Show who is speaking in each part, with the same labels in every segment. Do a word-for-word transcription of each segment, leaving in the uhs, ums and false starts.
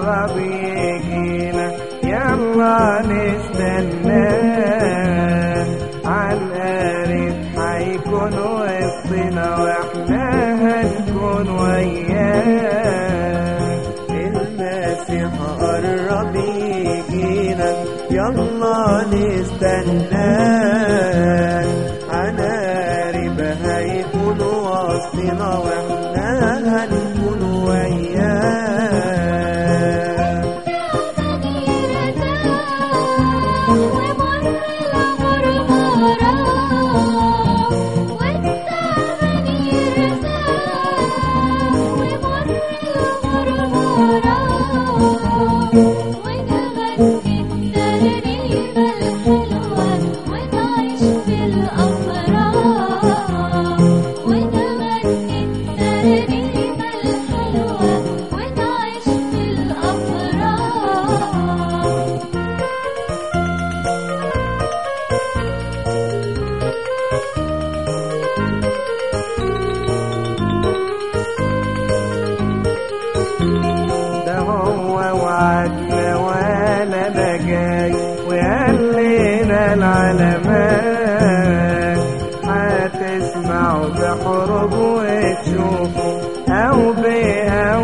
Speaker 1: قرب يجينا يلا نستناه، عالقريب هيكون وسطنا واحنا هنكون وياه.
Speaker 2: المسيح قرب يجينا يلا نستناه، عالقريب هيكون وسطنا واحنا هنكون وياه.
Speaker 1: ده هو وعدنا ولا انا جاي وقال لنا العلامات، هتسمعوا بحروب وتشوفوا او بيها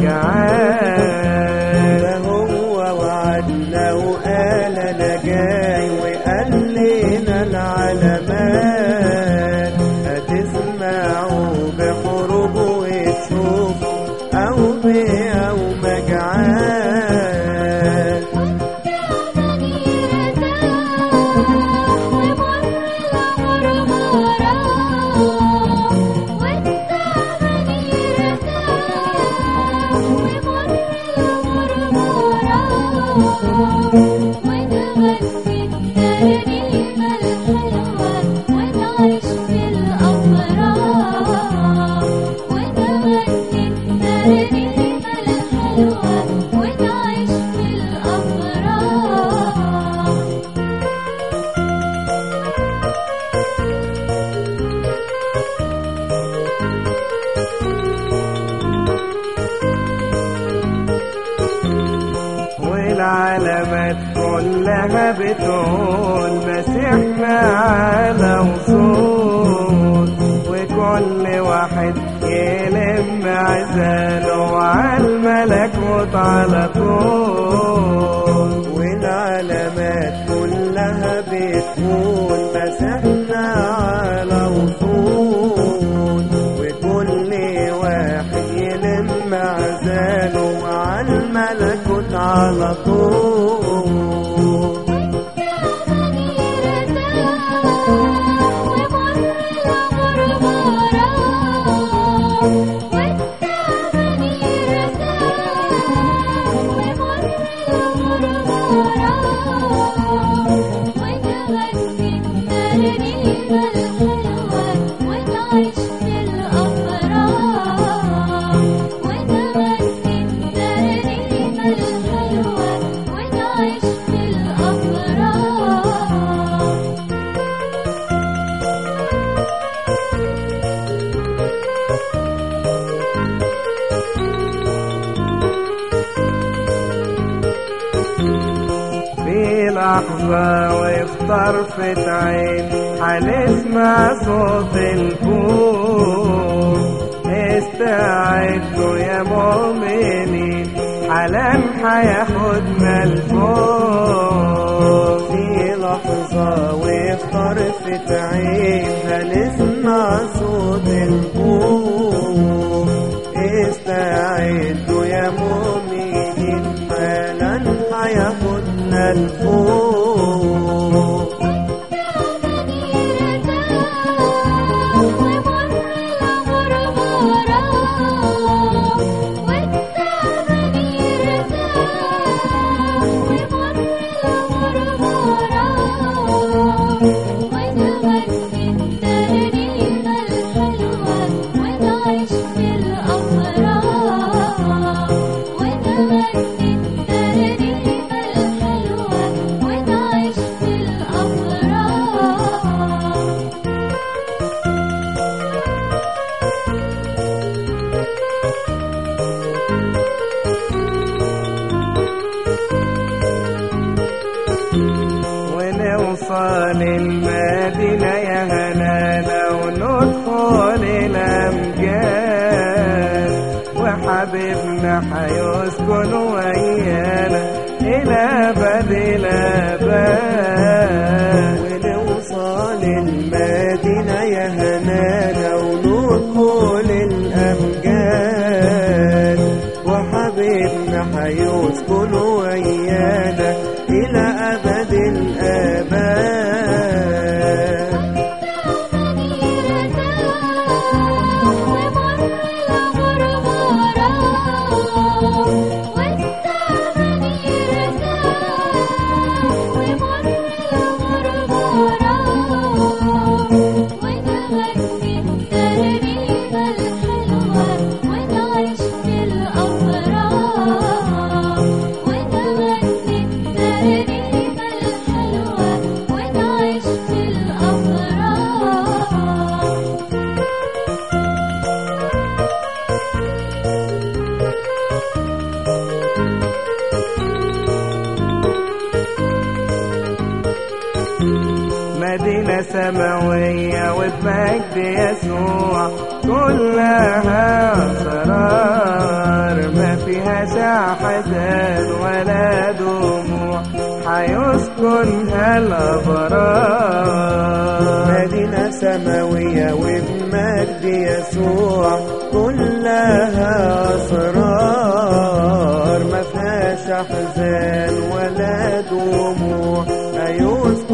Speaker 1: ومجاعات.
Speaker 2: ده هو وعدنا وقال انا جاي وقال لنا العلامات، هتسمعوا بحروب وتشوفوا او بيها ومجاعات.
Speaker 1: والعلامات كلها بتقول مسيحنا على وصول، وكل واحد يلم عزاله على الملكوت على طول.
Speaker 2: والعلامات كلها بتقول مسيحنا على وصول، وكل واحد يلم عزاله على الملكوت على طول.
Speaker 1: في لحظة وفي طرفة عين هنسمع صوت الفوق، استعدوا يا مؤمنين حالا هياخدنا لفوق.
Speaker 2: في لحظة وفي طرفة عين هنسمع صوت الفوق، استعدوا يا مؤمنين حالا هياخدنا لفوق.
Speaker 3: ونغني الترنيمة الحلوة ونعيش
Speaker 1: ونوصل المدينة يا هنانا وندخل الأمجاد وحبيبنا حيسكن ويانا إلى أبد الآباد
Speaker 2: ونوصل المدينة يا هنانا وندخل الأمجاد وحبيبنا حيسكن ويانا إلى أبد الآباد.
Speaker 1: مدينة سماوية وبمجد يسوع كلها أسرار ما فيهاش أحزان ولا دموع حيسكنها الأبرار.
Speaker 2: مدينة سماوية وبمجد يسوع كلها أسرار ما فيهاش أحزان ولا دموع حيسكنها